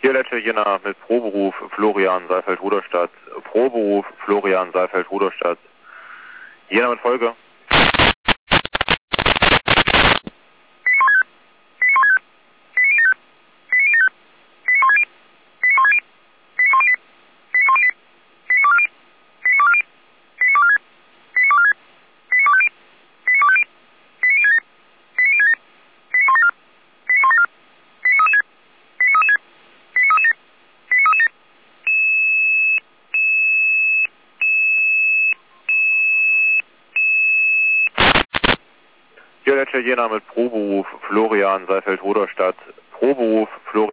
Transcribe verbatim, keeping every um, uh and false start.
Hier Lecce Jena mit Proberuf Florian Saalfeld-Ruderstadt. Proberuf Florian Saalfeld-Ruderstadt. Jena mit Folge. Hier Lecce Jena mit Proberuf Florian Saalfeld-Ruderstadt. Proberuf Florian